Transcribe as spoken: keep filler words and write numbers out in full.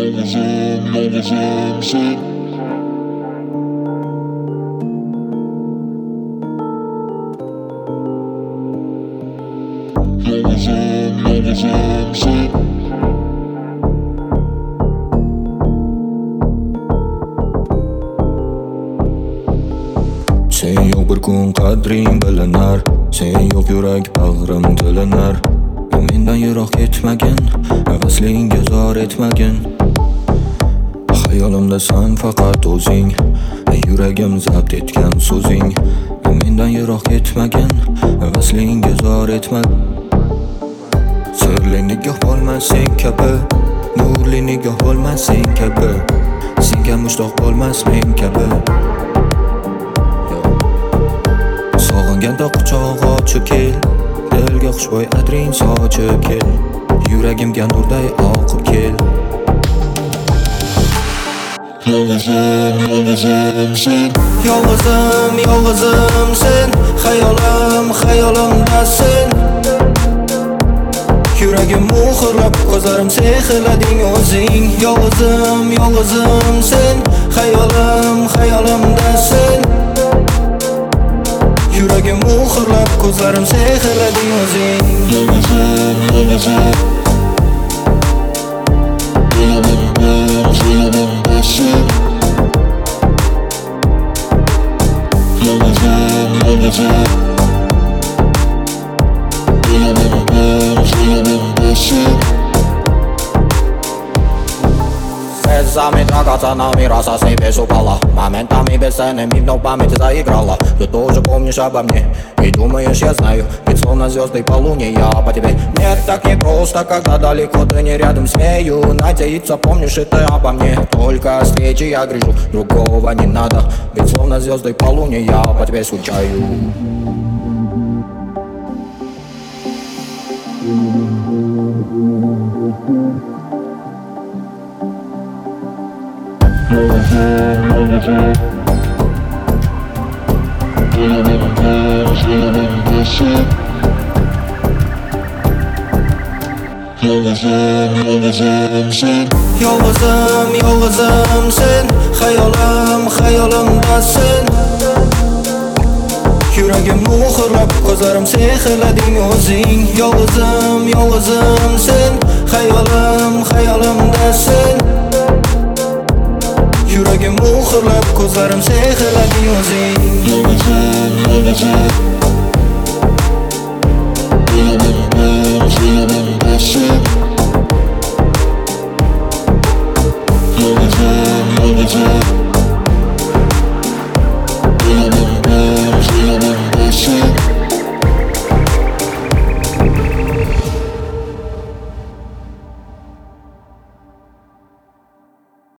Yolguzum, yolguzum sen. Yolguzum, yolguzum sen. Sen yo'q bir kun qadring bilinar, sen yo'q yurak bag'rim tilinar. Mendan yiroq ketmagin, havaslingga zor etmagin. Xayolimdasan faqat o'zing, yuragim zabt etgan so'zing. Mendan yiroq ketmagin, havaslingga zor etmagin. Sirli nigoh bo'lmas sen kabi, nurli nigoh bo'lmas sen kabi, senga mushtoq bo'lmas men kabi. Sog'inganda quchoq ochib kel, dilga xushbo'y atring sochib kel, yuragimga nurday oqib kel. Yolguzum, yolguzum sen. Yolg'izim, yolg'izim sen, xayolim, xayolimdasan. Yuragim muhrlab, ko'zlarim sehrlading o'zing. Yolg'izim, yolg'izim sen, xayolim, xayolimdasan. Yuragim muhrlab, ko'zlarim sehrlading o'zing. Yolguzum, yolguzum. Xayolimdan, xayolimdasan. Yolguzum, yolguzum. Xayolimdan, xayolimdasan. Слезами драгоценными росами без упала, моментами бесценными вновь память заиграла. Ты тоже помнишь обо мне и думаешь, я знаю, ведь словно звезды полуния я по тебе. Нет, так не просто, когда далеко ты не рядом. Смею надеяться, помнишь и ты обо мне. Только встречи я грижу, другого не надо, ведь словно звезды полуния я по тебе скучаю. Yolguzum, yolguzum. Xayolimdan, xayolimdasan. Yolguzum, yolguzum sen. Yolg'izim, yolg'izim sen, xayolim, xayolimdasan. Yuragim muhrlab, ko'zlarim sehrlading o'zing. Yolg'izim, yolg'izim sen, xayolim, xayolimdasan. Yuragim muhrlab, ko'zlarim sehrlading o'zing. Yolguzum, yolguzum. Xayolimdan, xayolimdasan.